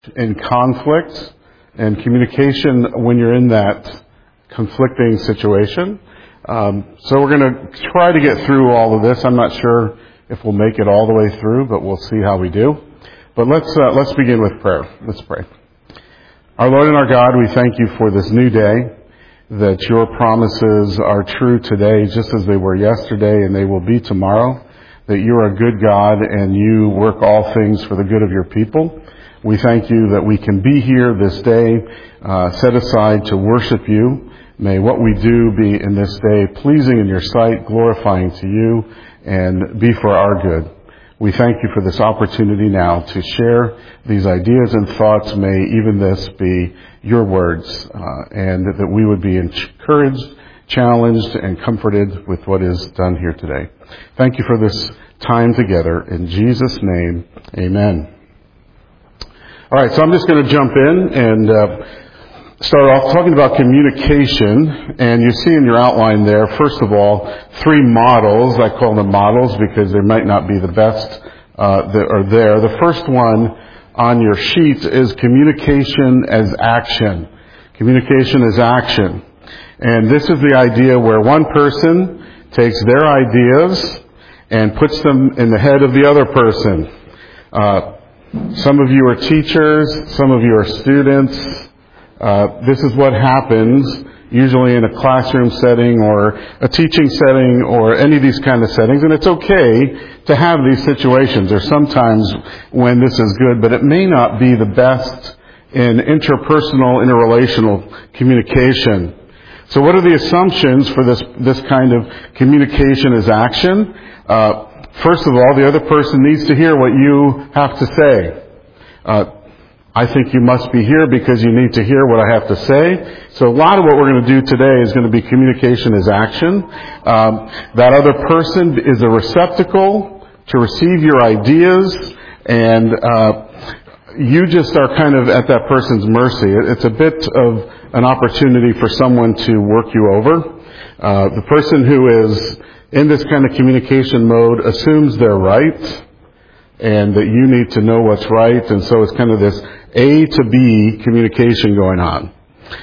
in conflict and communication when you're in that conflicting situation. So we're going to try to get through all of this. I'm not sure if we'll make it all the way through, but we'll see how we do. But let's begin with prayer. Let's pray. Our Lord and our God, we thank you for this new day, that your promises are true today just as they were yesterday and they will be tomorrow, that you are a good God and you work all things for the good of your people. We thank you that we can be here this day, set aside to worship you. May what we do be in this day pleasing in your sight, glorifying to you, and be for our good. We thank you for this opportunity now to share these ideas and thoughts. May even this be your words, and that we would be encouraged, challenged, and comforted with what is done here today. Thank you for this time together. In Jesus' name, amen. All right, so I'm just going to jump in and start off talking about communication. And you see in your outline there, first of all, 3 models. I call them models because they might not be the best that are there. The first one on your sheet is communication as action. Communication as action. And this is the idea where one person takes their ideas and puts them in the head of the other person. Some of you are teachers, some of you are students. This is what happens usually in a classroom setting or a teaching setting or any of these kind of settings. And it's okay to have these situations. There's sometimes when this is good, but it may not be the best in interpersonal, interrelational communication. So what are the assumptions for this kind of communication as action? First of all, the other person needs to hear what you have to say. I think you must be here because you need to hear what I have to say. So a lot of what we're going to do today is going to be communication as action. That other person is a receptacle to receive your ideas, and you just are kind of at that person's mercy. It's a bit of an opportunity for someone to work you over. The person who is in this kind of communication mode assumes they're right and that you need to know what's right, and so it's kind of this A to B communication going on.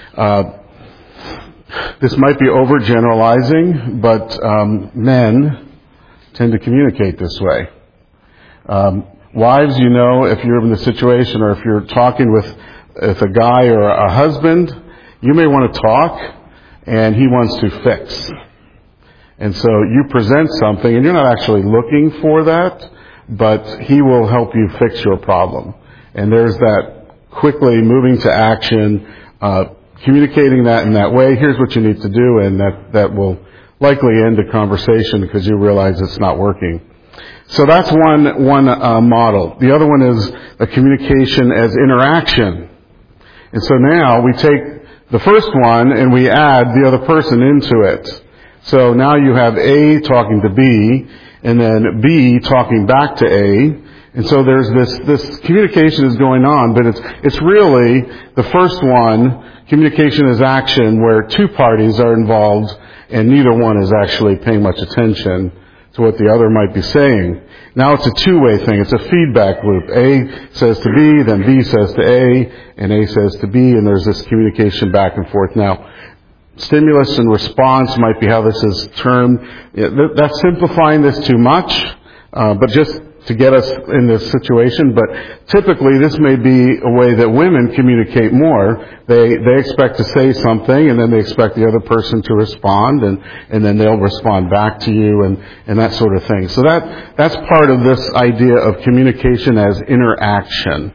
This might be overgeneralizing, but men tend to communicate this way. Wives, you know, if you're in the situation or if you're talking with a guy or a husband, you may want to talk and he wants to fix. And so you present something and you're not actually looking for that, but he will help you fix your problem. And there's that quickly moving to action, communicating that in that way. Here's what you need to do, and that will likely end the conversation because you realize it's not working. So that's one model. The other one is a communication as interaction. And so now we take the first one and we add the other person into it. So now you have A talking to B, and then B talking back to A. And so there's this communication is going on, but it's really the first one, communication is action, where 2 parties are involved and neither one is actually paying much attention to what the other might be saying. Now it's a 2-way thing. It's a feedback loop. A says to B, then B says to A, and A says to B, and there's this communication back and forth. Now, stimulus and response might be how this is termed. That's simplifying this too much, but just to get us in this situation. But typically this may be a way that women communicate more. They expect to say something and then they expect the other person to respond, and then they'll respond back to you and that sort of thing. So that's part of this idea of communication as interaction.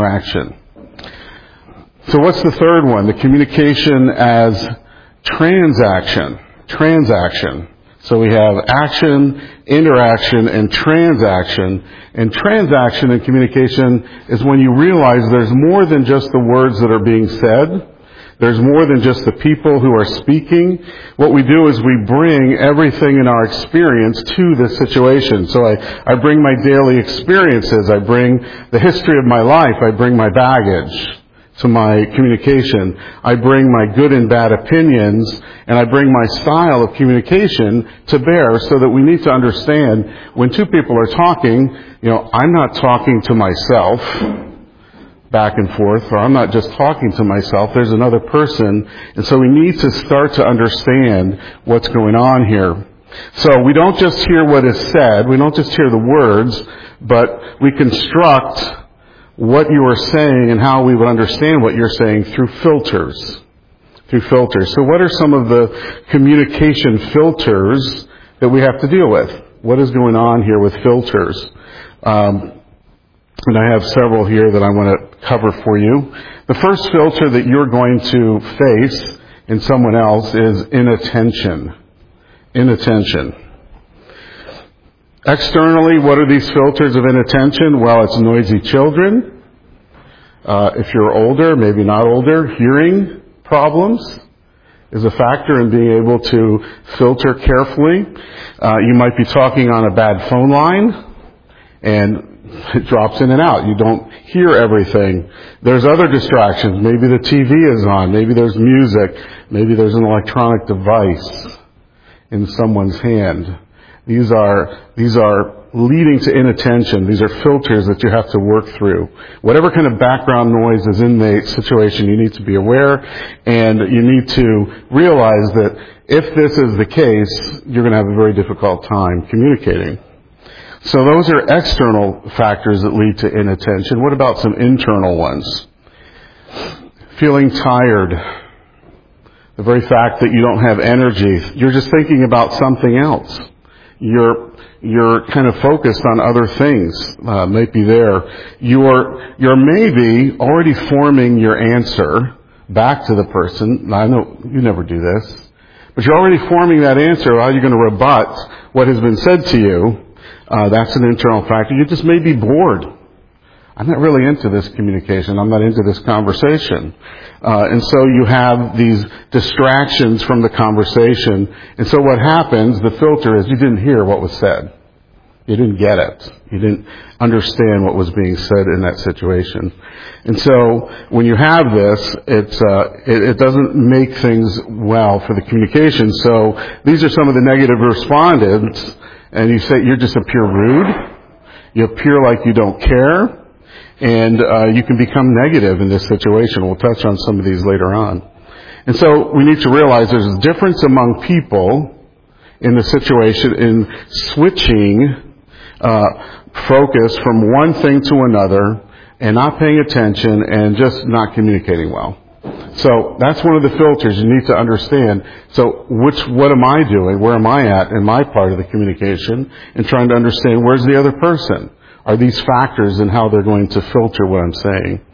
So what's the third one? The communication as transaction. So we have action, interaction, and transaction. And transaction in communication is when you realize there's more than just the words that are being said. There's more than just the people who are speaking. What we do is we bring everything in our experience to this situation. So I bring my daily experiences. I bring the history of my life. I bring my baggage to my communication. I bring my good and bad opinions, and I bring my style of communication to bear, so that we need to understand when 2 people are talking, I'm not talking to myself, back and forth, or I'm not just talking to myself, there's another person, and so we need to start to understand what's going on here. So we don't just hear what is said, we don't just hear the words, but we construct what you are saying and how we would understand what you're saying through filters. So what are some of the communication filters that we have to deal with? What is going on here with filters? And I have several here that I want to cover for you. The first filter that you're going to face in someone else is inattention. Inattention. Externally, what are these filters of inattention? Well, it's noisy children. If you're older, maybe not older, hearing problems is a factor in being able to filter carefully. You might be talking on a bad phone line, and it drops in and out. You don't hear everything. There's other distractions. Maybe the TV is on. Maybe there's music. Maybe there's an electronic device in someone's hand. These are leading to inattention. These are filters that you have to work through. Whatever kind of background noise is in the situation, you need to be aware, and you need to realize that if this is the case, you're going to have a very difficult time communicating. So those are external factors that lead to inattention. What about some internal ones? Feeling tired. The very fact that you don't have energy. You're just thinking about something else. You're kind of focused on other things. Might be there. You're maybe already forming your answer back to the person. I know you never do this. But you're already forming that answer. How are you going to rebut what has been said to you? That's an internal factor. You just may be bored. I'm not really into this communication. I'm not into this conversation. And so you have these distractions from the conversation. And so what happens, the filter is you didn't hear what was said. You didn't get it. You didn't understand what was being said in that situation. And so when you have this, it doesn't make things well for the communication. So these are some of the negative respondents. And you say you just appear rude. You appear like you don't care. And you can become negative in this situation. We'll touch on some of these later on. And so we need to realize there's a difference among people in the situation in switching focus from one thing to another and not paying attention and just not communicating well. So that's one of the filters you need to understand. So what am I doing? Where am I at in my part of the communication? And trying to understand where's the other person? Are these factors in how they're going to filter what I'm saying?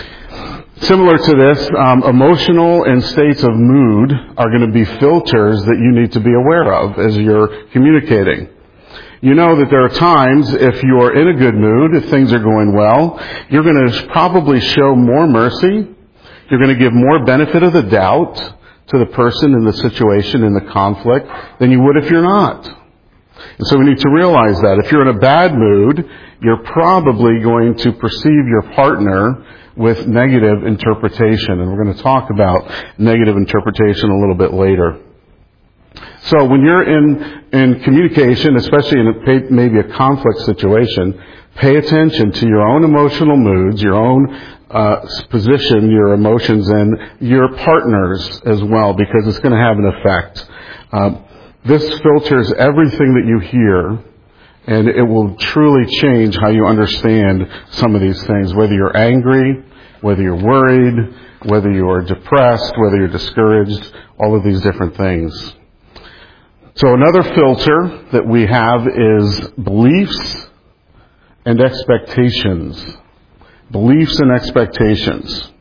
Similar to this, emotional and states of mood are going to be filters that you need to be aware of as you're communicating. You know that there are times if you're in a good mood, if things are going well, you're going to probably show more mercy. You're going to give more benefit of the doubt to the person in the situation, in the conflict, than you would if you're not. And so we need to realize that. If you're in a bad mood, you're probably going to perceive your partner with negative interpretation. And we're going to talk about negative interpretation a little bit later. So when you're in communication, especially in maybe a conflict situation, pay attention to your own emotional moods, your own position, your emotions, and your partners as well, because it's going to have an effect. This filters everything that you hear, and it will truly change how you understand some of these things, whether you're angry, whether you're worried, whether you are depressed, whether you're discouraged, all of these different things. So another filter that we have is beliefs and expectations. Beliefs and expectations.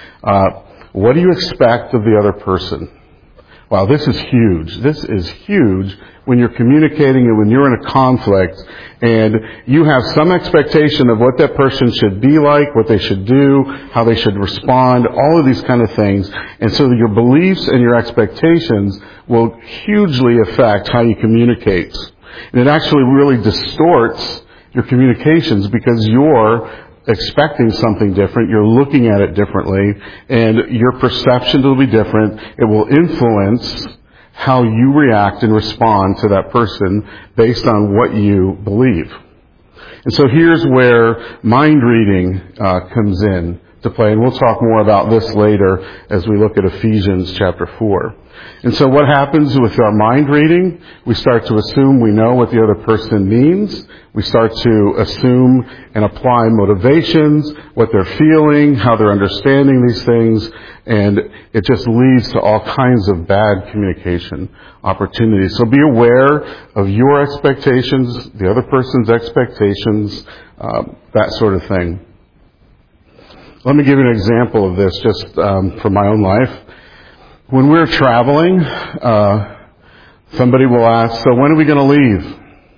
What do you expect of the other person? Wow, this is huge. This is huge when you're communicating and when you're in a conflict and you have some expectation of what that person should be like, what they should do, how they should respond, all of these kind of things. And so your beliefs and your expectations will hugely affect how you communicate. And it actually really distorts your communications because you're expecting something different, you're looking at it differently, and your perception will be different. It will influence how you react and respond to that person based on what you believe. And so here's where mind reading comes in to play. And we'll talk more about this later as we look at Ephesians chapter 4. And so what happens with our mind reading? We start to assume we know what the other person means. We start to assume and apply motivations, what they're feeling, how they're understanding these things, and it just leads to all kinds of bad communication opportunities. So be aware of your expectations, the other person's expectations, that sort of thing. Let me give you an example of this just from my own life. When we're traveling, somebody will ask, so when are we going to leave?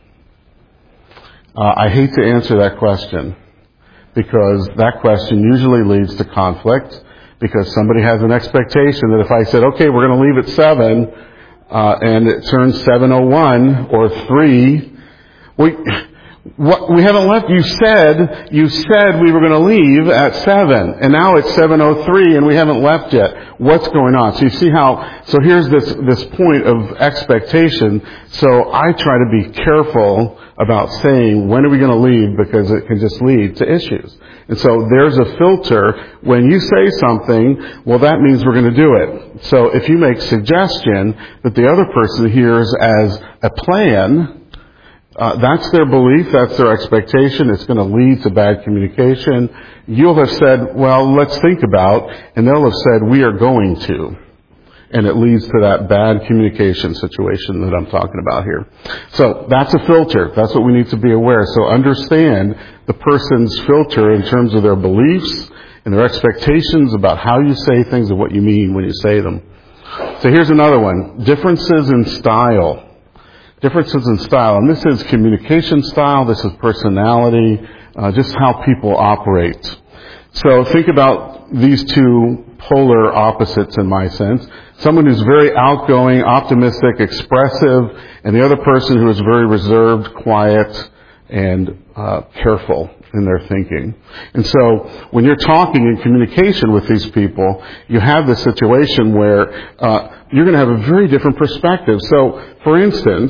I hate to answer that question because that question usually leads to conflict because somebody has an expectation that if I said, okay, we're going to leave at 7, and it turns 7:01 or 3, we haven't left. You said we were going to leave at 7, and now it's 7:03, and we haven't left yet. What's going on? So you see so here's this point of expectation. So I try to be careful about saying, when are we going to leave? Because it can just lead to issues. And so there's a filter. When you say something, well, that means we're going to do it. So if you make suggestion that the other person hears as a plan, that's their belief, that's their expectation, it's going to lead to bad communication. You'll have said, well, let's think about, and they'll have said, we are going to. And it leads to that bad communication situation that I'm talking about here. So that's a filter. That's what we need to be aware. So understand the person's filter in terms of their beliefs and their expectations about how you say things and what you mean when you say them. So here's another one. Differences in style. Differences in style. And this is communication style. This is personality. Just how people operate. So think about these two polar opposites in my sense. Someone who's very outgoing, optimistic, expressive, and the other person who is very reserved, quiet, and careful in their thinking. And so when you're talking in communication with these people, you have this situation where you're going to have a very different perspective. So, for instance,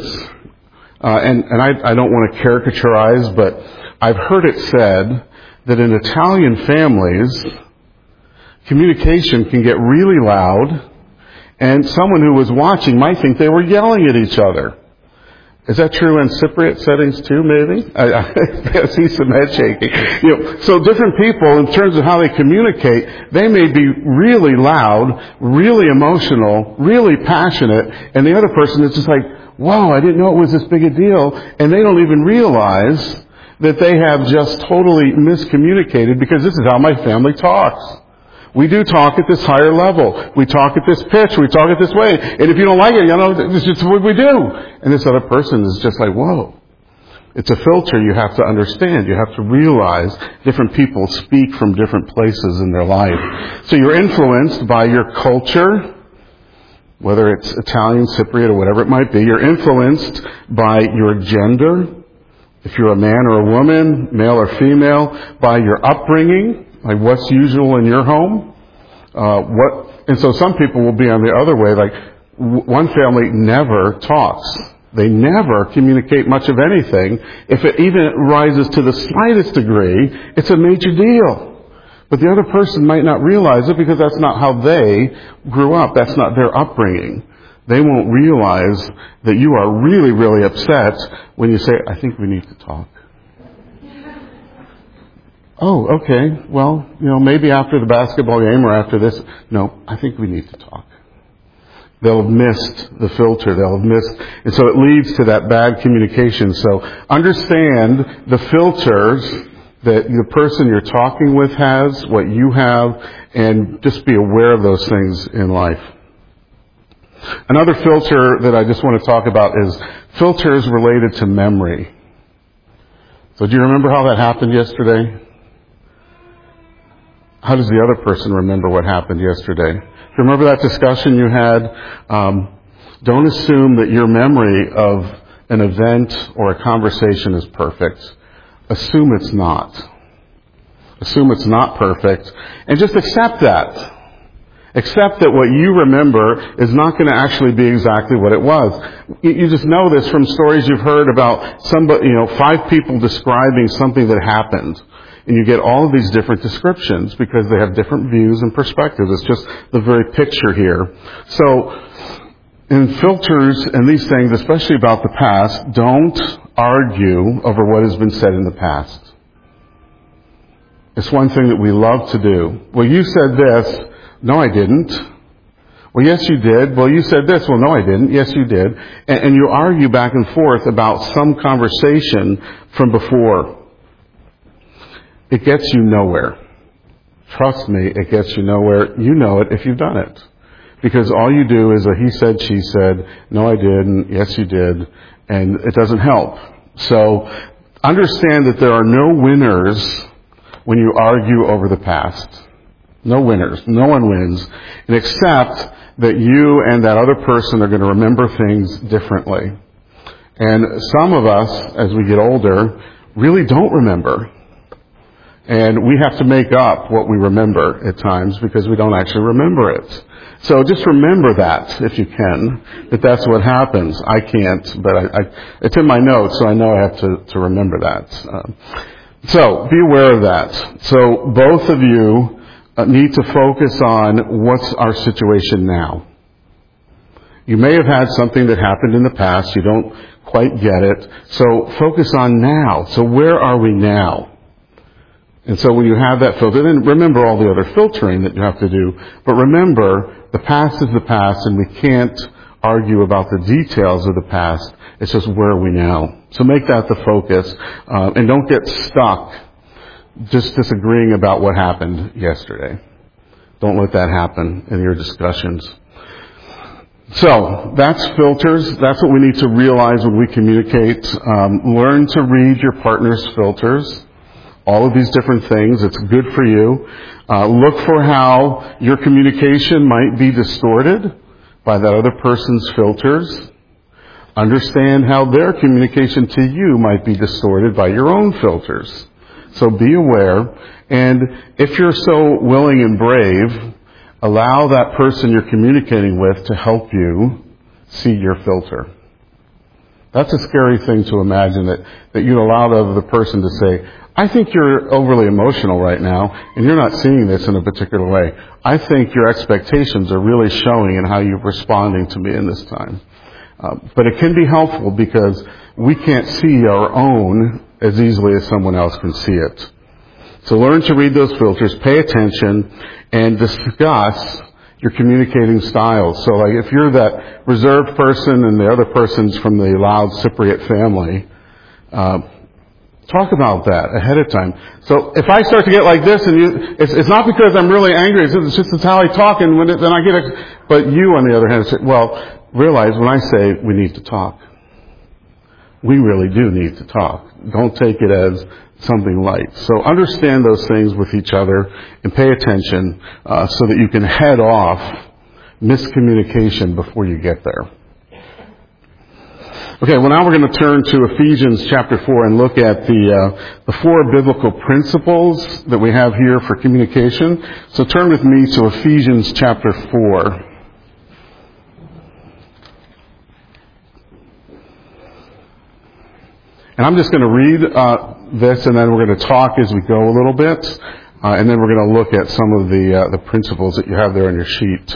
and I don't want to caricaturize, but I've heard it said that in Italian families, communication can get really loud, and someone who was watching might think they were yelling at each other. Is that true in Cypriot settings too, maybe? I see some head shaking. So different people, in terms of how they communicate, they may be really loud, really emotional, really passionate, and the other person is just like, whoa, I didn't know it was this big a deal, and they don't even realize that they have just totally miscommunicated because this is how my family talks. We do talk at this higher level. We talk at this pitch. We talk it this way. And if you don't like it, this is just what we do. And this other person is just like, whoa. It's a filter you have to understand. You have to realize different people speak from different places in their life. So you're influenced by your culture, whether it's Italian, Cypriot, or whatever it might be. You're influenced by your gender, if you're a man or a woman, male or female, by your upbringing, like what's usual in your home. And so some people will be on the other way, like one family never talks. They never communicate much of anything. If it even rises to the slightest degree, it's a major deal. But the other person might not realize it because that's not how they grew up. That's not their upbringing. They won't realize that you are really, really upset when you say, I think we need to talk. Oh, okay. Well, maybe after the basketball game or after this. No, I think we need to talk. They'll have missed the filter. They'll have missed. And so it leads to that bad communication. So understand the filters that the person you're talking with has, what you have, and just be aware of those things in life. Another filter that I just want to talk about is filters related to memory. So do you remember how that happened yesterday? How does the other person remember what happened yesterday? Do you remember that discussion you had? Don't assume that your memory of an event or a conversation is perfect. Assume it's not. Assume it's not perfect. And just accept that. Accept that what you remember is not going to actually be exactly what it was. You just know this from stories you've heard about somebody, 5 people describing something that happened. And you get all of these different descriptions because they have different views and perspectives. It's just the very picture here. So, in filters and these things, especially about the past, don't argue over what has been said in the past. It's one thing that we love to do. Well, you said this. No, I didn't. Well, yes, you did. Well, you said this. Well, no, I didn't. Yes, you did. And you argue back and forth about some conversation from before. It gets you nowhere. Trust me, it gets you nowhere. You know it if you've done it. Because all you do is a he said, she said, no, I didn't, yes, you did, and it doesn't help. So understand that there are no winners when you argue over the past. No winners. No one wins. And except that you and that other person are going to remember things differently. And some of us, as we get older, really don't remember. And we have to make up what we remember at times because we don't actually remember it. So just remember that, if you can, that that's what happens. I can't, but it's in my notes, so I know I have to remember that. So be aware of that. So both of you need to focus on what's our situation now. You may have had something that happened in the past. You don't quite get it. So focus on now. So where are we now? And so when you have that filter, then remember all the other filtering that you have to do. But remember, the past is the past, and we can't argue about the details of the past. It's just where are we now? So make that the focus. And don't get stuck just disagreeing about what happened yesterday. Don't let that happen in your discussions. So that's filters. That's what we need to realize when we communicate. Learn to read your partner's filters. All of these different things. It's good for you. Look for how your communication might be distorted by that other person's filters. Understand how their communication to you might be distorted by your own filters. So be aware. And if you're so willing and brave, allow that person you're communicating with to help you see your filter. That's a scary thing to imagine, that you'd allow the other person to say, I think you're overly emotional right now, and you're not seeing this in a particular way. I think your expectations are really showing in how you're responding to me in this time. But it can be helpful because we can't see our own as easily as someone else can see it. So learn to read those filters, pay attention, and discuss your communicating styles. So like if you're that reserved person and the other person's from the loud Cypriot family, talk about that ahead of time. So if I start to get like this, and it's not because I'm really angry. It's just it's how I talk, and then I get But you, on the other hand, say, well, realize when I say we need to talk, we really do need to talk. Don't take it as something light. So understand those things with each other and pay attention so that you can head off miscommunication before you get there. Okay, well now we're going to turn to Ephesians chapter 4 and look at the four biblical principles that we have here for communication. So turn with me to Ephesians chapter 4. And I'm just going to read this, and then we're going to talk as we go a little bit, and then we're going to look at some of the principles that you have there on your sheet.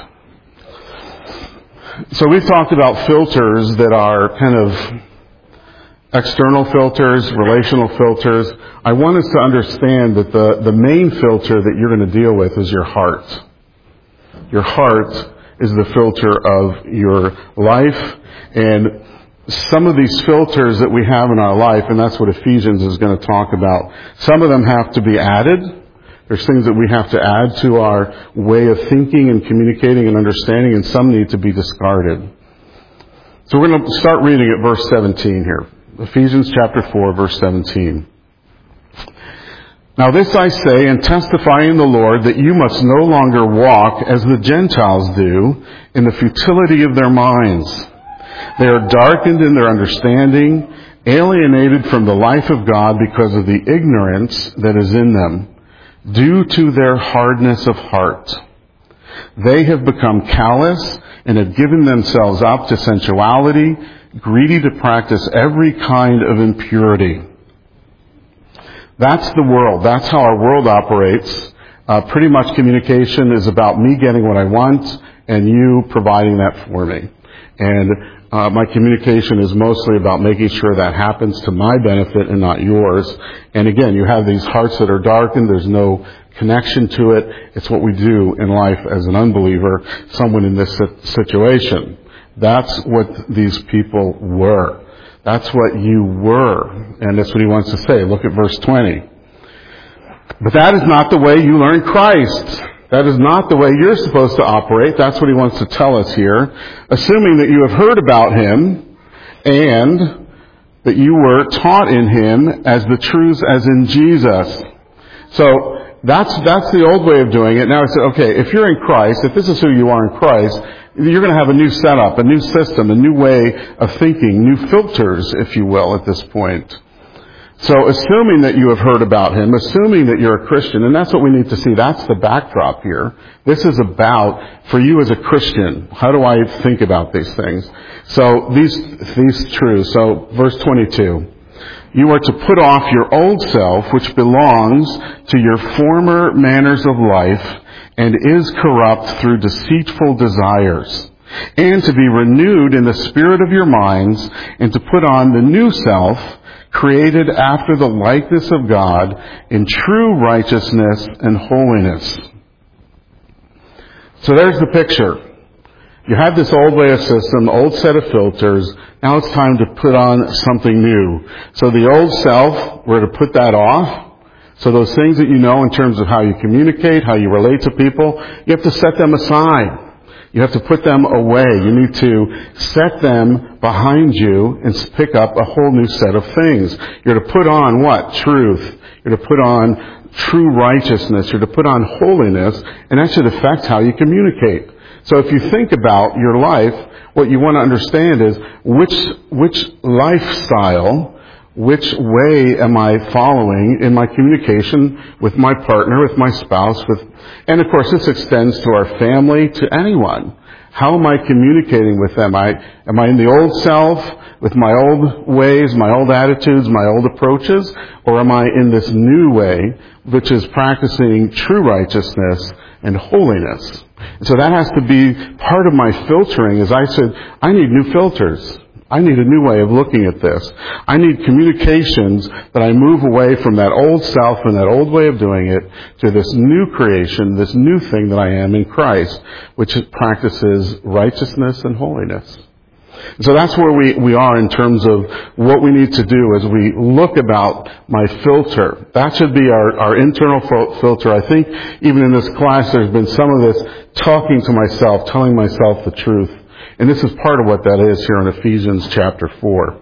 So we've talked about filters that are kind of external filters, relational filters. I want us to understand that the main filter that you're going to deal with is your heart. Your heart is the filter of your life, and some of these filters that we have in our life, and that's what Ephesians is going to talk about, some of them have to be added. There's things that we have to add to our way of thinking and communicating and understanding, and some need to be discarded. So we're going to start reading at verse 17 here. Ephesians chapter 4, verse 17. Now this I say and testify in the Lord that you must no longer walk as the Gentiles do in the futility of their minds. They are darkened in their understanding, alienated from the life of God because of the ignorance that is in them, due to their hardness of heart. They have become callous and have given themselves up to sensuality, greedy to practice every kind of impurity. That's the world. That's how our world operates. Pretty much communication is about me getting what I want and you providing that for me. And my communication is mostly about making sure that happens to my benefit and not yours. And again, you have these hearts that are darkened. There's no connection to it. It's what we do in life as an unbeliever, someone in this situation. That's what these people were. That's what you were. And that's what he wants to say. Look at verse 20. But that is not the way you learn Christ. That is not the way you're supposed to operate. That's what he wants to tell us here. Assuming that you have heard about him and that you were taught in him as the truths as in Jesus. So that's the old way of doing it. Now I said, okay, if you're in Christ, if this is who you are in Christ, you're going to have a new setup, a new system, a new way of thinking, new filters, if you will, at this point. So assuming that you have heard about him, assuming that you're a Christian, and that's what we need to see. That's the backdrop here. This is about, for you as a Christian, how do I think about these things? So these truths. So verse 22. You are to put off your old self, which belongs to your former manners of life and is corrupt through deceitful desires, and to be renewed in the spirit of your minds, and to put on the new self, created after the likeness of God in true righteousness and holiness. So there's the picture. You have this old way of system, old set of filters. Now it's time to put on something new. So the old self, we're to put that off. So those things that you know in terms of how you communicate, how you relate to people, you have to set them aside. You have to put them away. You need to set them behind you and pick up a whole new set of things. You're to put on what? Truth. You're to put on true righteousness. You're to put on holiness, and that should affect how you communicate. So if you think about your life, what you want to understand is which lifestyle, which way am I following in my communication with my partner, with my spouse, and of course this extends to our family, to anyone. How am I communicating with them? Am I in the old self, with my old ways, my old attitudes, my old approaches? Or am I in this new way, which is practicing true righteousness and holiness? So that has to be part of my filtering. As I said, I need new filters. I need a new way of looking at this. I need communications that I move away from that old self and that old way of doing it to this new creation, this new thing that I am in Christ, which practices righteousness and holiness. So that's where we are in terms of what we need to do as we look about my filter. That should be our internal filter. I think even in this class there's been some of this talking to myself, telling myself the truth. And this is part of what that is here in Ephesians chapter 4.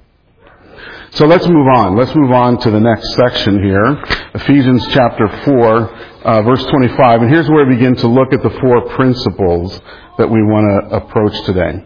So let's move on. Let's move on to the next section here. Ephesians chapter 4, verse 25. And here's where we begin to look at the four principles that we want to approach today.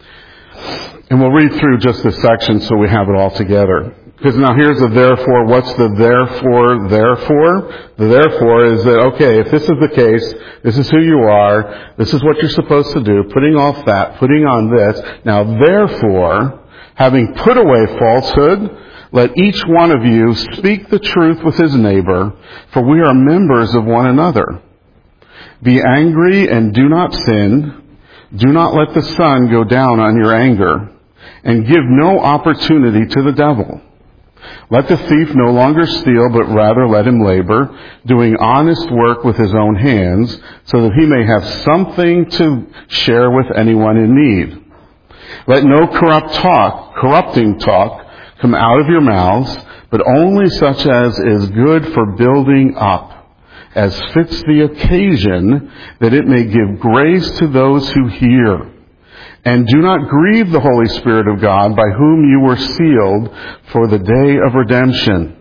And we'll read through just this section so we have it all together. Because now here's the therefore. What's the therefore? The therefore is that, okay, if this is the case, this is who you are, this is what you're supposed to do, putting off that, putting on this. Now therefore, having put away falsehood, let each one of you speak the truth with his neighbor, for we are members of one another. Be angry and do not sin. Do not let the sun go down on your anger, and give no opportunity to the devil. Let the thief no longer steal, but rather let him labor, doing honest work with his own hands, so that he may have something to share with anyone in need. Let no corrupting talk come out of your mouths, but only such as is good for building up, as fits the occasion, that it may give grace to those who hear. And do not grieve the Holy Spirit of God, by whom you were sealed for the day of redemption.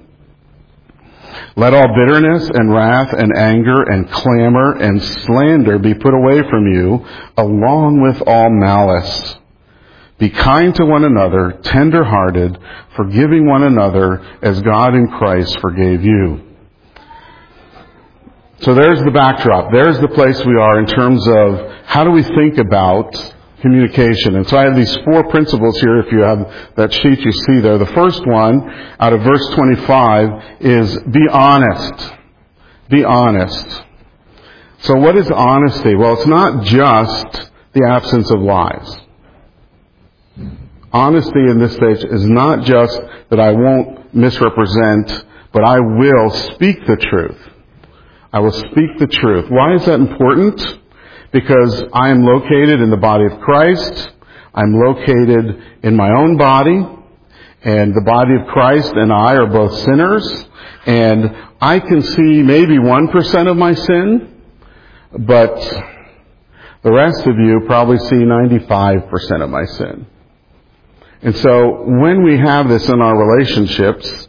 Let all bitterness and wrath and anger and clamor and slander be put away from you, along with all malice. Be kind to one another, tender-hearted, forgiving one another, as God in Christ forgave you. So there's the backdrop. There's the place we are in terms of how do we think about communication. And so I have these 4 principles here. If you have that sheet you see there. The first one, out of verse 25, is be honest. Be honest. So what is honesty? Well, it's not just the absence of lies. Honesty in this stage is not just that I won't misrepresent, but I will speak the truth. I will speak the truth. Why is that important? Because I am located in the body of Christ. I'm located in my own body. And the body of Christ and I are both sinners. And I can see maybe 1% of my sin, but the rest of you probably see 95% of my sin. And so when we have this in our relationships,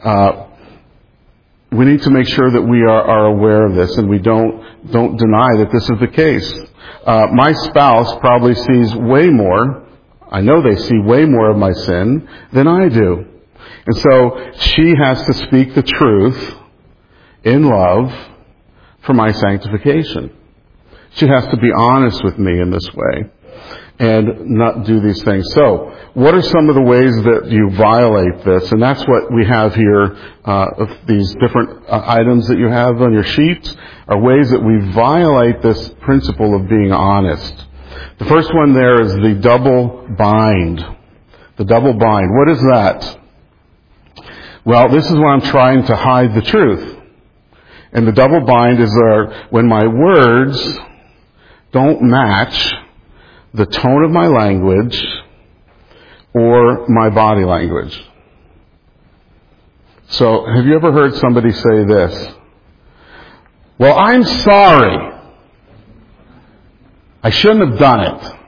we need to make sure that we are aware of this and we don't deny that this is the case. My spouse probably sees way more. I know they see way more of my sin than I do. And so she has to speak the truth in love for my sanctification. She has to be honest with me in this way and not do these things. So, what are some of the ways that you violate this? And that's what we have here, of these different items that you have on your sheet, are ways that we violate this principle of being honest. The first one there is the double bind. The double bind. What is that? Well, this is when I'm trying to hide the truth. And the double bind is when my words don't match the tone of my language or my body language. So, have you ever heard somebody say this? Well, I'm sorry. I shouldn't have done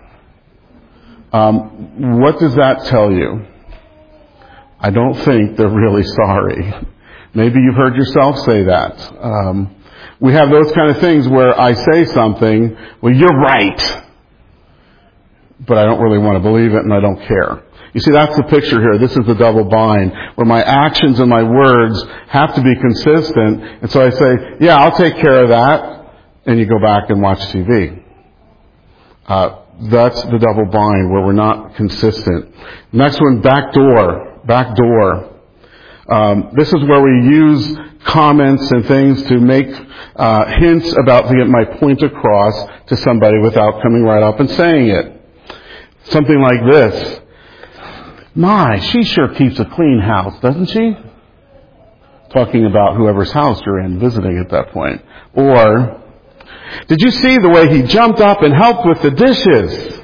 it. What does that tell you? I don't think they're really sorry. Maybe you've heard yourself say that. We have those kind of things where I say something, well, you're right, but I don't really want to believe it and I don't care. You see, that's the picture here. This is the double bind, where my actions and my words have to be consistent. And so I say, yeah, I'll take care of that. And you go back and watch TV. That's the double bind, where we're not consistent. Next one, backdoor. Backdoor. This is where we use comments and things to make hints about to get my point across to somebody without coming right up and saying it. Something like this. My, she sure keeps a clean house, doesn't she? Talking about whoever's house you're in, visiting at that point. Or, did you see the way he jumped up and helped with the dishes?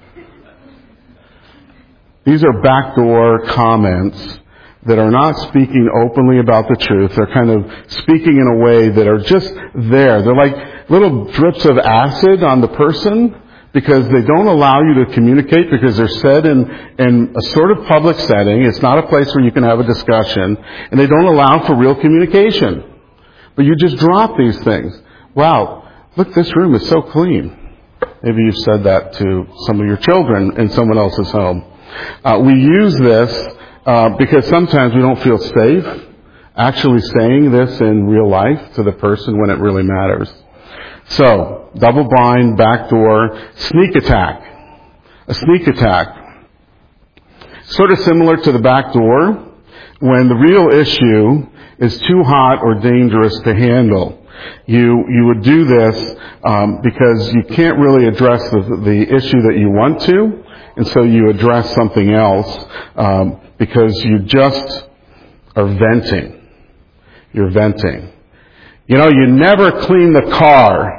These are backdoor comments that are not speaking openly about the truth. They're kind of speaking in a way that are just there. They're like little drips of acid on the person, because they don't allow you to communicate, because they're said in a sort of public setting. It's not a place where you can have a discussion, and they don't allow for real communication. But you just drop these things. Wow, look, this room is so clean. Maybe you've said that to some of your children in someone else's home. We use this because sometimes we don't feel safe actually saying this in real life to the person when it really matters. So, double bind, backdoor, sneak attack. A sneak attack. Sort of similar to the backdoor, when the real issue is too hot or dangerous to handle. You would do this because you can't really address the issue that you want to, and so you address something else because you just are venting. You're venting. You know, you never clean the car.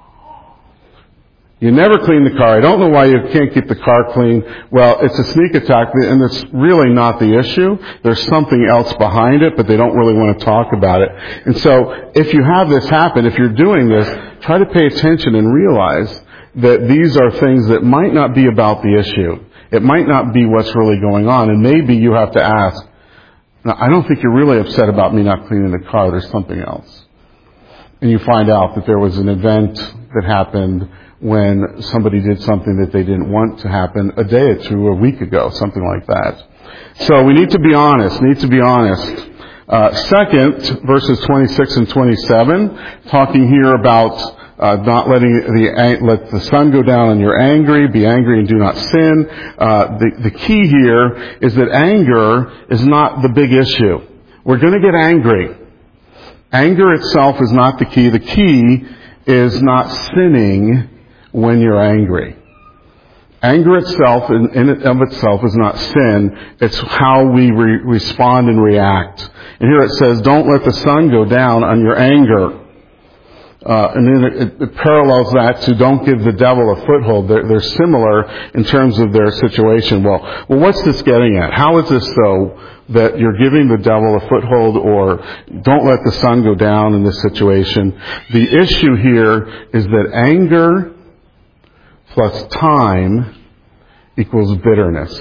You never clean the car. I don't know why you can't keep the car clean. Well, it's a sneak attack, and it's really not the issue. There's something else behind it, but they don't really want to talk about it. And so, if you have this happen, if you're doing this, try to pay attention and realize that these are things that might not be about the issue. It might not be what's really going on, and maybe you have to ask, now, I don't think you're really upset about me not cleaning the car. There's something else. And you find out that there was an event that happened when somebody did something that they didn't want to happen a day or two, a week ago, something like that. So we need to be honest, Second, verses 26 and 27, talking here about not letting let the sun go down on your anger, be angry and do not sin. The key here is that anger is not the big issue. We're going to get angry. Anger itself is not the key. The key is not sinning when you're angry. Anger itself, in and of itself, is not sin. It's how we respond and react. And here it says, don't let the sun go down on your anger. And then it parallels that to don't give the devil a foothold. They're similar in terms of their situation. Well, what's this getting at? How is this so that you're giving the devil a foothold, or don't let the sun go down in this situation? The issue here is that anger plus time equals bitterness.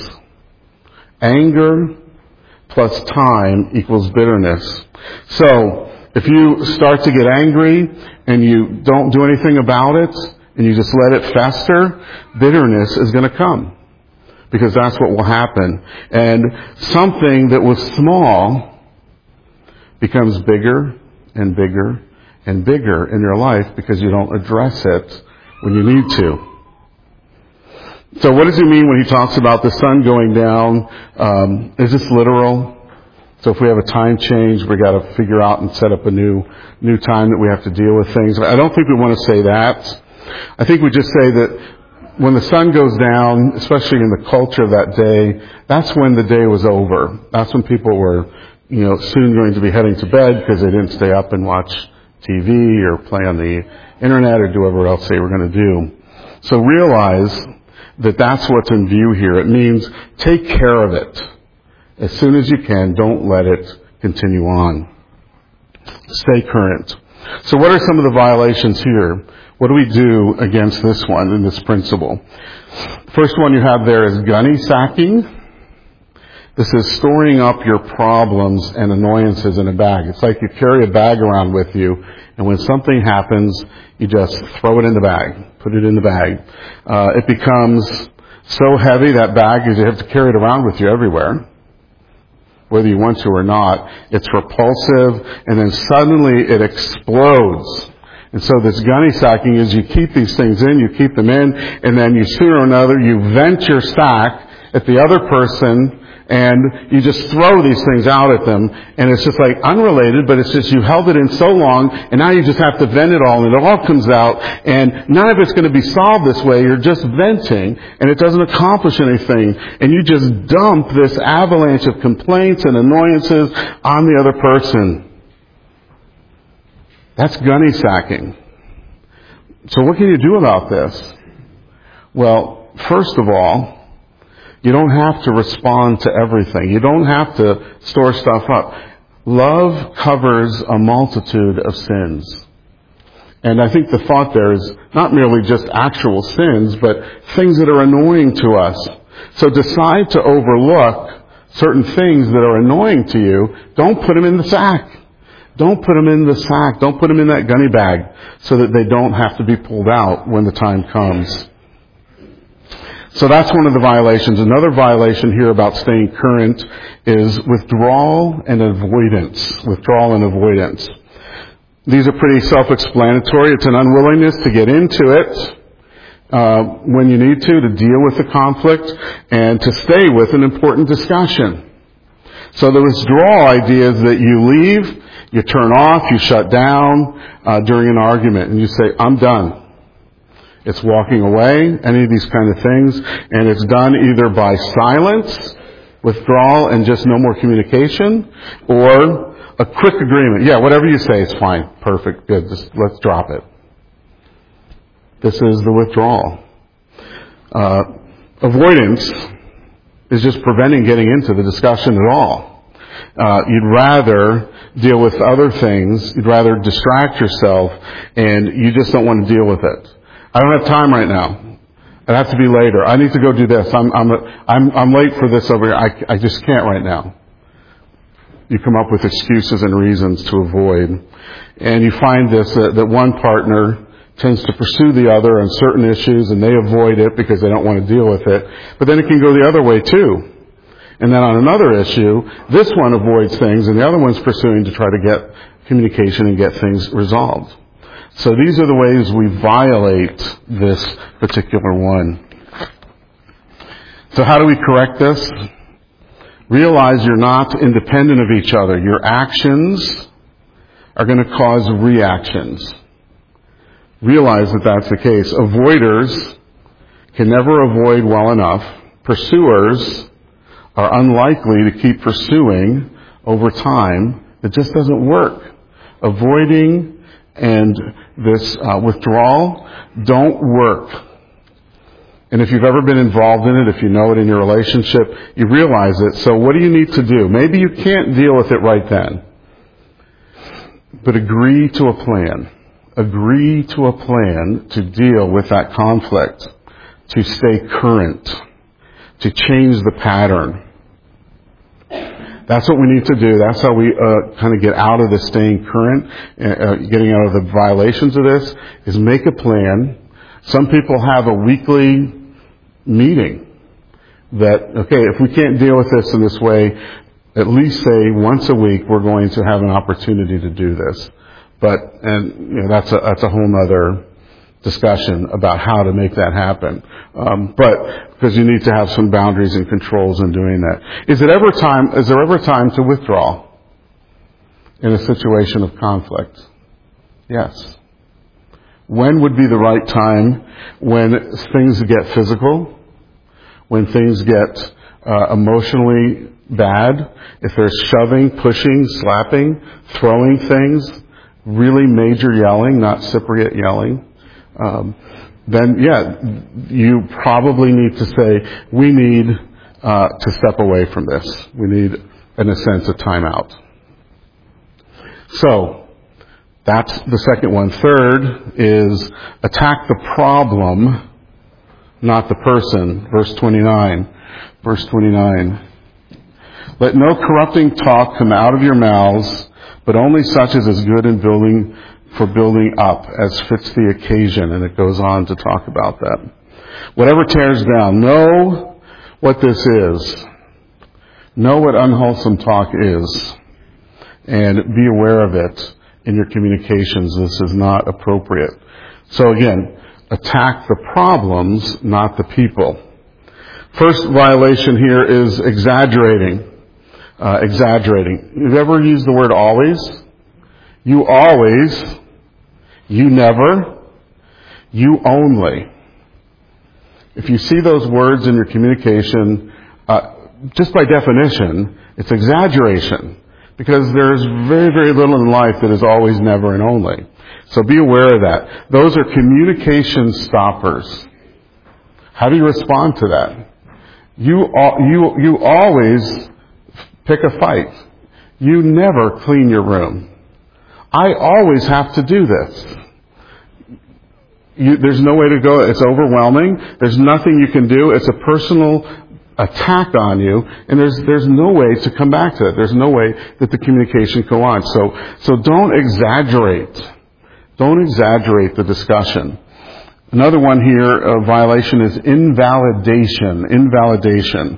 Anger plus time equals bitterness. So, if you start to get angry and you don't do anything about it and you just let it fester, bitterness is going to come. Because that's what will happen. And something that was small becomes bigger and bigger and bigger in your life because you don't address it when you need to. So what does he mean when he talks about the sun going down? Is this literal? So if we have a time change, we got to figure out and set up a new time that we have to deal with things. I don't think we want to say that. I think we just say that when the sun goes down, especially in the culture of that day, that's when the day was over. That's when people were, soon going to be heading to bed because they didn't stay up and watch TV or play on the internet or do whatever else they were going to do. So realize that that's what's in view here. It means take care of it. As soon as you can, don't let it continue on. Stay current. So what are some of the violations here? What do we do against this one in this principle? First one you have there is gunny sacking. This is storing up your problems and annoyances in a bag. It's like you carry a bag around with you, and when something happens, you just throw it in the bag, put it in the bag. It becomes so heavy, that bag, is you have to carry it around with you everywhere. Whether you want to or not, it's repulsive, and then suddenly it explodes. And so this gunny sacking is you keep these things in, you keep them in, and then you sooner or another, you vent your sack at the other person, and you just throw these things out at them, and it's just like unrelated, but it's just you held it in so long, and now you just have to vent it all, and it all comes out, and none of it's going to be solved this way. You're just venting, and it doesn't accomplish anything, and you just dump this avalanche of complaints and annoyances on the other person. That's gunny sacking. So what can you do about this? Well, first of all, you don't have to respond to everything. You don't have to store stuff up. Love covers a multitude of sins. And I think the thought there is not merely just actual sins, but things that are annoying to us. So decide to overlook certain things that are annoying to you. Don't put them in the sack. Don't put them in the sack. Don't put them in that gunny bag so that they don't have to be pulled out when the time comes. So that's one of the violations. Another violation here about staying current is withdrawal and avoidance. Withdrawal and avoidance. These are pretty self-explanatory. It's an unwillingness to get into it when you need to deal with the conflict and to stay with an important discussion. So the withdrawal idea is that you leave, you turn off, you shut down during an argument, and you say, I'm done. It's walking away, any of these kind of things, and it's done either by silence, withdrawal, and just no more communication, or a quick agreement. Yeah, whatever you say is fine, perfect, good, just let's drop it. This is the withdrawal. Avoidance is just preventing getting into the discussion at all. You'd rather deal with other things, you'd rather distract yourself, and you just don't want to deal with it. I don't have time right now. It has to be later. I need to go do this. I'm late for this over here. I just can't right now. You come up with excuses and reasons to avoid. And you find this, that one partner tends to pursue the other on certain issues, and they avoid it because they don't want to deal with it. But then it can go the other way too. And then on another issue, this one avoids things and the other one's pursuing to try to get communication and get things resolved. So these are the ways we violate this particular one. So how do we correct this? Realize you're not independent of each other. Your actions are going to cause reactions. Realize that that's the case. Avoiders can never avoid well enough. Pursuers are unlikely to keep pursuing over time. It just doesn't work. Avoiding and this withdrawal don't work. And if you've ever been involved in it, if you know it in your relationship, you realize it. So what do you need to do? Maybe you can't deal with it right then. But agree to a plan. Agree to a plan to deal with that conflict, to stay current, to change the pattern. That's what we need to do. That's how we kind of get out of the staying current, getting out of the violations of this, is make a plan. Some people have a weekly meeting that, okay, if we can't deal with this in this way, at least say once a week we're going to have an opportunity to do this. That's a whole other discussion about how to make that happen. But because you need to have some boundaries and controls in doing that. Is there ever time to withdraw in a situation of conflict? Yes. When would be the right time? When things get physical, when things get emotionally bad, if there's shoving, pushing, slapping, throwing things, really major yelling, not Cypriot yelling, then you probably need to say, we need to step away from this. We need, in a sense, a timeout. So, that's the second one. Third is attack the problem, not the person. Verse 29. Verse 29. Let no corrupting talk come out of your mouths, but only such as is good in building up, as fits the occasion. And it goes on to talk about that. Whatever tears down, know what this is. Know what unwholesome talk is. And be aware of it in your communications. This is not appropriate. So again, attack the problems, not the people. First violation here is exaggerating. Exaggerating. You've ever used the word always? You always. You never. You only. If you see those words in your communication, just by definition, it's exaggeration. Because there's very, very little in life that is always, never, and only. So be aware of that. Those are communication stoppers. How do you respond to that? You always pick a fight. You never clean your room. I always have to do this. There's no way to go. It's overwhelming. There's nothing you can do. It's a personal attack on you, and there's no way to come back to it. There's no way that the communication can go on. So don't exaggerate. Don't exaggerate the discussion. Another one here, a violation is invalidation. Invalidation.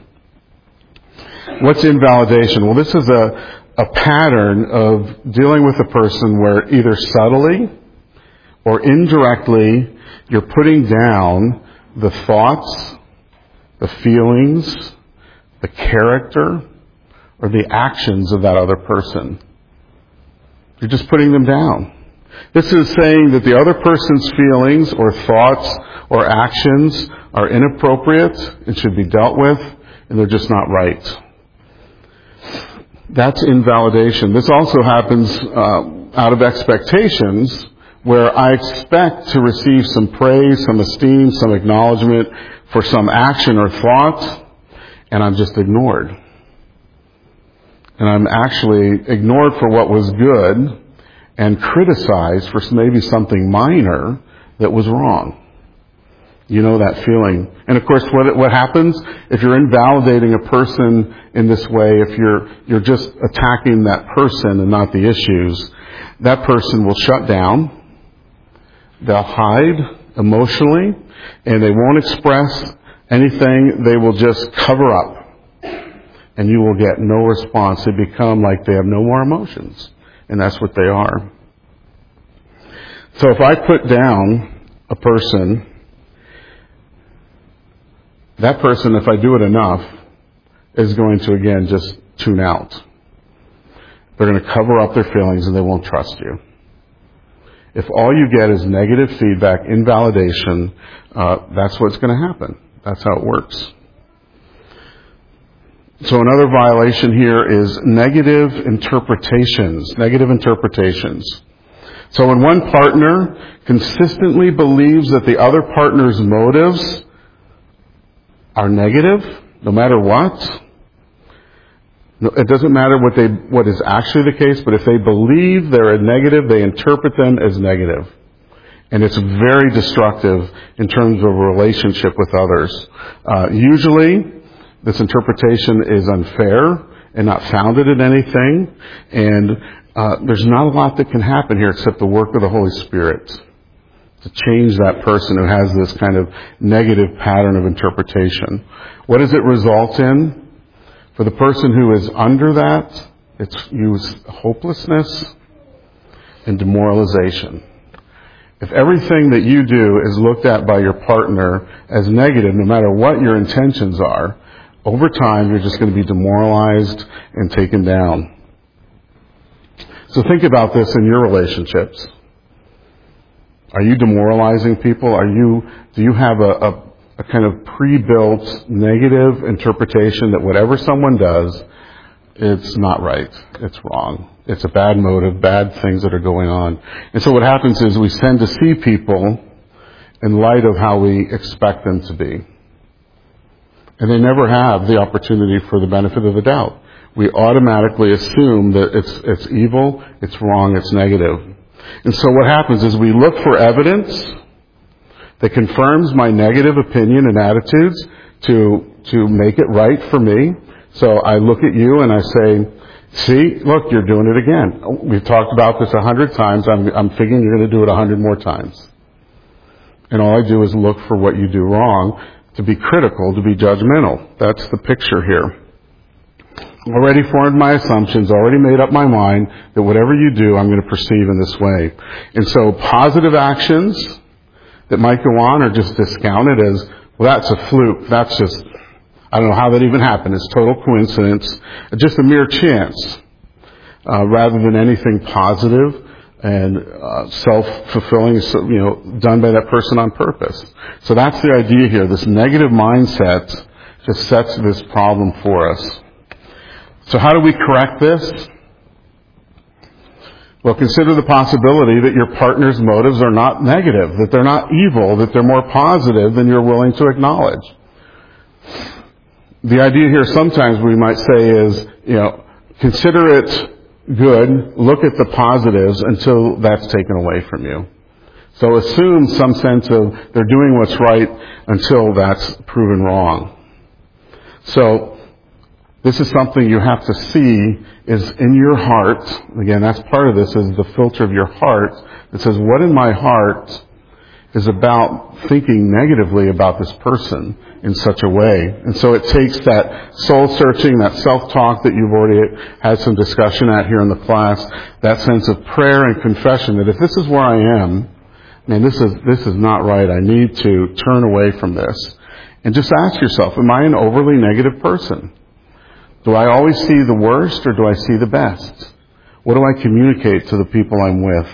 What's invalidation? Well, this is a pattern of dealing with a person where either subtly or indirectly you're putting down the thoughts, the feelings, the character, or the actions of that other person. You're just putting them down. This is saying that the other person's feelings or thoughts or actions are inappropriate and should be dealt with, and they're just not right. That's invalidation. This also happens out of expectations, where I expect to receive some praise, some esteem, some acknowledgement for some action or thought, and I'm just ignored. And I'm actually ignored for what was good and criticized for maybe something minor that was wrong. You know that feeling. And of course, what happens if you're invalidating a person in this way, if you're just attacking that person and not the issues, that person will shut down. They'll hide emotionally, and they won't express anything. They will just cover up. and you will get no response. They become like they have no more emotions, and that's what they are. So if I put down a person, that person, if I do it enough, is going to, again, just tune out. They're going to cover up their feelings and they won't trust you. If all you get is negative feedback, invalidation, that's what's going to happen. That's how it works. So another violation here is negative interpretations. Negative interpretations. So when one partner consistently believes that the other partner's motives are negative, no matter what, it doesn't matter what is actually the case, but if they believe they're negative, they interpret them as negative. And it's very destructive in terms of a relationship with others. Usually, this interpretation is unfair and not founded in anything. And there's not a lot that can happen here except the work of the Holy Spirit to change that person who has this kind of negative pattern of interpretation. What does it result in? For the person who is under that, it's hopelessness and demoralization. If everything that you do is looked at by your partner as negative, no matter what your intentions are, over time you're just going to be demoralized and taken down. So think about this in your relationships. Are you demoralizing people? Do you have a kind of pre-built negative interpretation that whatever someone does, it's not right. It's wrong. It's a bad motive, bad things that are going on. And so what happens is we tend to see people in light of how we expect them to be. And they never have the opportunity for the benefit of the doubt. We automatically assume that it's evil, it's wrong, it's negative. And so what happens is we look for evidence that confirms my negative opinion and attitudes to make it right for me. So I look at you and I say, see, look, you're doing it again. We've talked about this 100 times. I'm figuring you're going to do it 100 more times. And all I do is look for what you do wrong, to be critical, to be judgmental. That's the picture here. Already formed my assumptions, already made up my mind that whatever you do, I'm going to perceive in this way. And so positive actions that might go on are just discounted as, well, that's a fluke. That's just, I don't know how that even happened. It's total coincidence. Just a mere chance. Rather than anything positive and self-fulfilling, done by that person on purpose. So that's the idea here. This negative mindset just sets this problem for us. So how do we correct this? Well, consider the possibility that your partner's motives are not negative, that they're not evil, that they're more positive than you're willing to acknowledge. The idea here sometimes we might say is, consider it good, look at the positives until that's taken away from you. So assume some sense of they're doing what's right until that's proven wrong. So this is something you have to see is in your heart. Again, that's part of this, is the filter of your heart that says, what in my heart is about thinking negatively about this person in such a way? And so it takes that soul searching, that self-talk that you've already had some discussion at here in the class, that sense of prayer and confession that if this is where I am, man, this is not right. I need to turn away from this. And just ask yourself, am I an overly negative person? Do I always see the worst or do I see the best? What do I communicate to the people I'm with?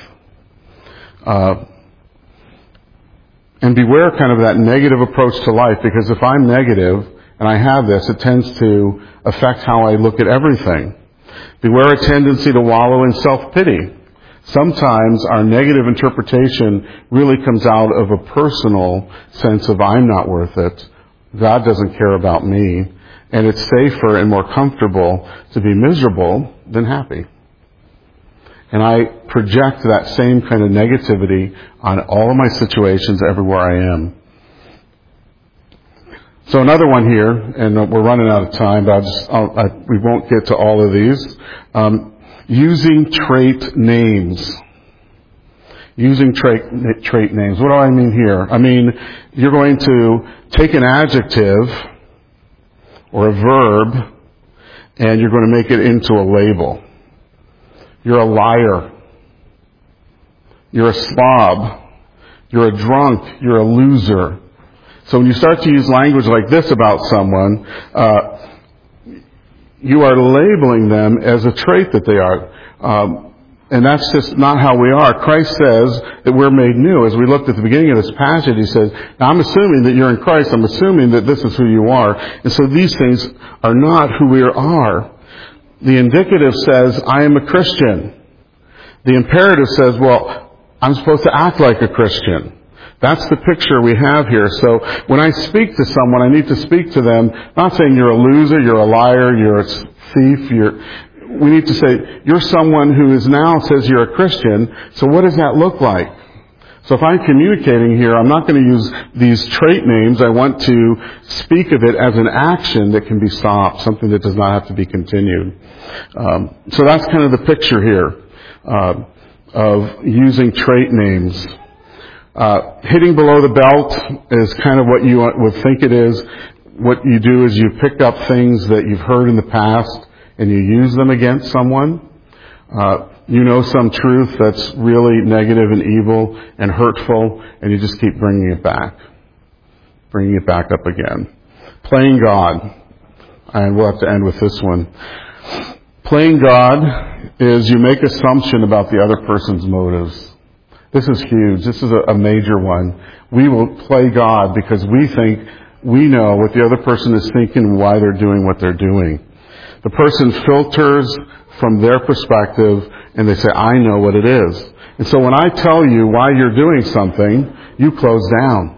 And beware kind of that negative approach to life, because if I'm negative and I have this, it tends to affect how I look at everything. Beware a tendency to wallow in self-pity. Sometimes our negative interpretation really comes out of a personal sense of I'm not worth it. God doesn't care about me. And it's safer and more comfortable to be miserable than happy. And I project that same kind of negativity on all of my situations everywhere I am. So another one here, and we're running out of time, but we won't get to all of these. Using trait names. Using trait names. What do I mean here? I mean, you're going to take an adjective or a verb and you're going to make it into a label. You're a liar. You're a slob. You're a drunk. You're a loser. So when you start to use language like this about someone, you are labeling them as a trait that they are. And that's just not how we are. Christ says that we're made new. As we looked at the beginning of this passage, he says, now I'm assuming that you're in Christ. I'm assuming that this is who you are. And so these things are not who we are. The indicative says, I am a Christian. The imperative says, well, I'm supposed to act like a Christian. That's the picture we have here. So when I speak to someone, I need to speak to them, not saying you're a loser, you're a liar, you're a thief, we need to say, you're someone who is now says you're a Christian, so what does that look like? So if I'm communicating here, I'm not going to use these trait names. I want to speak of it as an action that can be stopped, something that does not have to be continued. So that's kind of the picture here of using trait names. Hitting below the belt is kind of what you would think it is. What you do is you pick up things that you've heard in the past and you use them against someone. You know some truth that's really negative and evil and hurtful, and you just keep bringing it back up again. Playing God. And we'll have to end with this one. Playing God is you make assumption about the other person's motives. This is huge. This is a major one. We will play God because we think we know what the other person is thinking and why they're doing what they're doing. The person filters from their perspective and they say, I know what it is. And so when I tell you why you're doing something, you close down.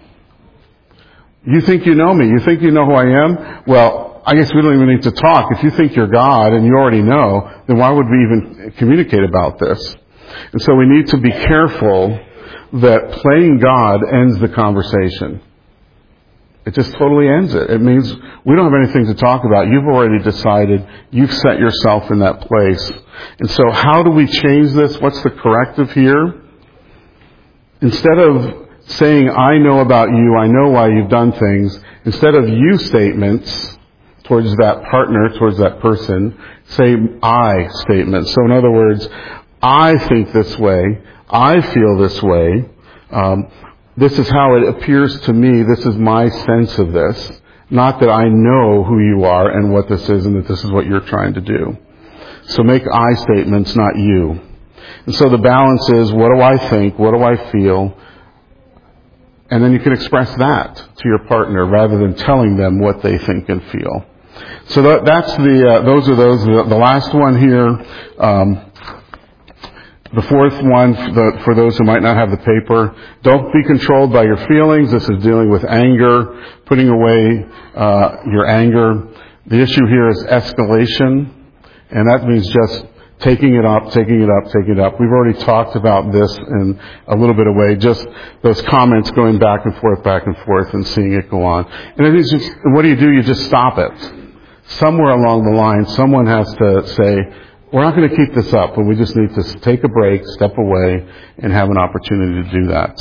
You think you know me. You think you know who I am? Well, I guess we don't even need to talk. If you think you're God and you already know, then why would we even communicate about this? And so we need to be careful that playing God ends the conversation. It just totally ends it. It means we don't have anything to talk about. You've already decided. You've set yourself in that place. And so how do we change this? What's the corrective here? Instead of saying, I know about you, I know why you've done things, instead of you statements towards that partner, towards that person, say I statements. So in other words, I think this way. I feel this way. This is how it appears to me. This is my sense of this. Not that I know who you are and what this is and that this is what you're trying to do. So make I statements, not you. And so the balance is, what do I think? What do I feel? And then you can express that to your partner rather than telling them what they think and feel. So that's the last one here. The fourth one, for those who might not have the paper, don't be controlled by your feelings. This is dealing with anger, putting away your anger. The issue here is escalation, and that means just taking it up. We've already talked about this in a little bit of way, just those comments going back and forth and seeing it go on. And it is just, what do? You just stop it. Somewhere along the line, someone has to say, we're not going to keep this up, but we just need to take a break, step away, and have an opportunity to do that.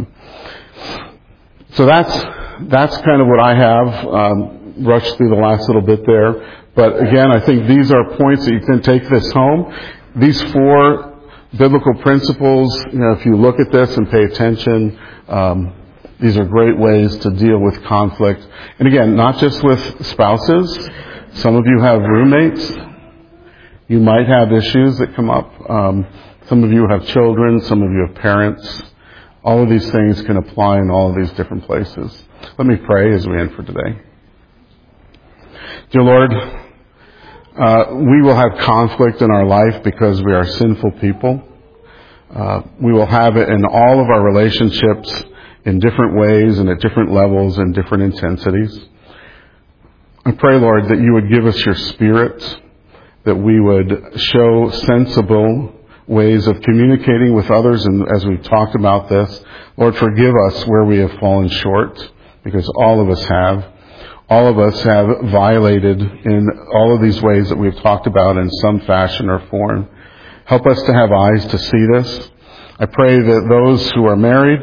So that's kind of what I have rushed through the last little bit there. But again, I think these are points that you can take this home. These 4 biblical principles, if you look at this and pay attention, these are great ways to deal with conflict. And again, not just with spouses. Some of you have roommates. You might have issues that come up. Some of you have children. Some of you have parents. All of these things can apply in all of these different places. Let me pray as we end for today. Dear Lord, we will have conflict in our life because we are sinful people. We will have it in all of our relationships in different ways and at different levels and different intensities. I pray, Lord, that you would give us your Spirit, that we would show sensible ways of communicating with others. And as we've talked about this, Lord, forgive us where we have fallen short, because all of us have. All of us have violated in all of these ways that we've talked about in some fashion or form. Help us to have eyes to see this. I pray that those who are married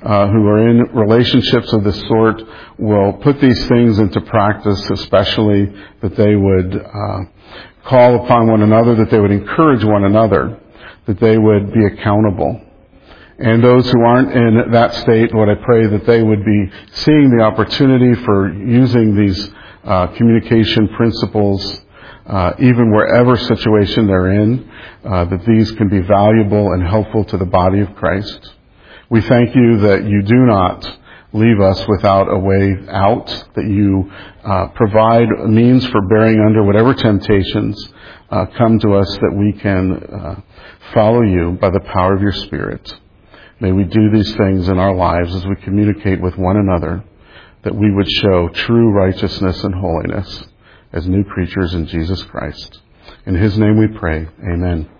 who are in relationships of this sort will put these things into practice, especially that they would call upon one another, that they would encourage one another, that they would be accountable. And those who aren't in that state, Lord, I pray that they would be seeing the opportunity for using these communication principles, even wherever situation they're in, that these can be valuable and helpful to the body of Christ. We thank you that you do not leave us without a way out, that you provide a means for bearing under whatever temptations come to us, that we can follow you by the power of your Spirit. May we do these things in our lives as we communicate with one another, that we would show true righteousness and holiness as new creatures in Jesus Christ. In his name we pray. Amen.